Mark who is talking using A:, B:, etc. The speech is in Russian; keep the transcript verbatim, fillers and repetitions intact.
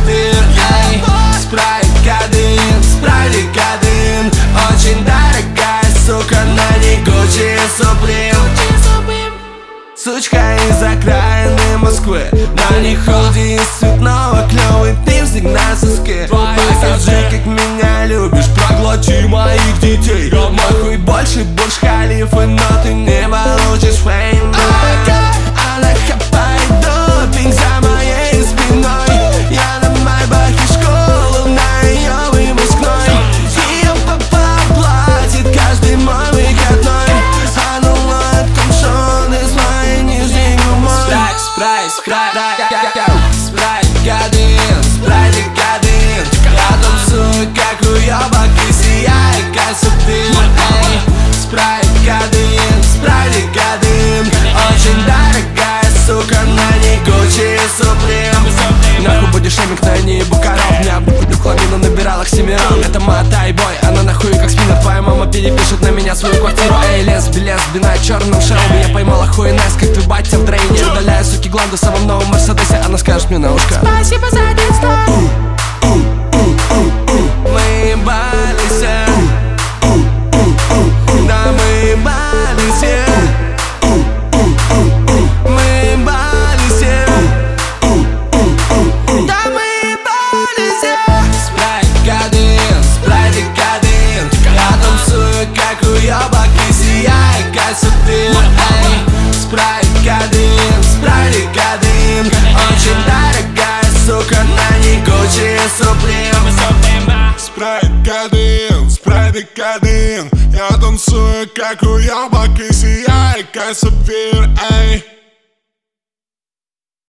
A: сапфир, эй. Спрайт Кадын, спрайт Кадын. Очень дорогая, сука, на ней Гуччи Суприм. Сучка из окраины Москвы, на ней худи из цветного, клёвый пив на соске. Покажи, как меня любишь, проглоти моих детей. Мой хуй больше Бурдж-Халифы, но ты не получишь фейм. Она хапает допинг за моей спиной. Я на майбахе школу, на ее выпускной. Ее папа платит каждый мой выходной. Она ловит камшон из моей нижней губой. Спрайт, спрайт, спрайт, спрайт Кадын, спрайт Кадын. Я танцую, как уёбок, и сияю, как сапфир, эй. Спрайт Кадын, спрайт Кадын. Очень дорогая, сука, на ней Гуччи Суприм. Нахуй бодишейминг, на ней Букаров. Меня обдуплю хламину, набирал оксимирон. Это моя тайбой, она нахуй как спиннер. Твоя мама перепишет на меня свою квартиру. Эй, лесби, лесби на черном шелби. Я поймала хуйнес, как твой батя в дрейне. Удаляю, суки, гланду в самом новом Мерседесе. Она скажет мне на ушко:
B: спасибо за детство.
A: Мы ебались, да мы ебались, мы ебались, да мы ебались. Спрайт Кадын, спрайт Кадын. Я танцую, как уёбок, и сияю, как сапфир, эй. Спрайт Кадын, спрайт Кадын. Очень дорогая, сука, на ней Гуччи Суприм.
C: Спрайт Кадын, спрайт Кадын. Я танцую, как уёбок, и сияю, как сапфир, эй.